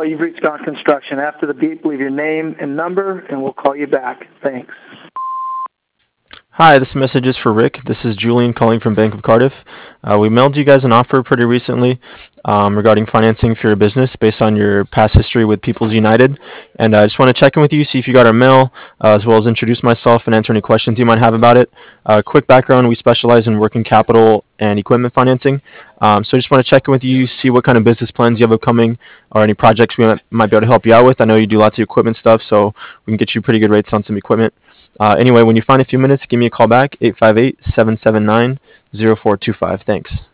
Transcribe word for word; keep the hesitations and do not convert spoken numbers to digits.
you've reached Gaunt Construction. After the beep, leave your name and number, and we'll call you back. Thanks. Hi, this message is for Rick. This is Julian calling from Bank of Cardiff. Uh, we mailed you guys an offer pretty recently um, regarding financing for your business based on your past history with People's United. And I just want to check in with you, see if you got our mail, uh, as well as introduce myself and answer any questions you might have about it. Uh, quick background, we specialize in working capital and equipment financing. Um, so I just want to check in with you, see what kind of business plans you have upcoming or any projects we might, might be able to help you out with. I know you do lots of equipment stuff, so we can get you pretty good rates on some equipment. Uh, anyway, when you find a few minutes, give me a call back, eight five eight, seven seven nine, zero four two five. Thanks.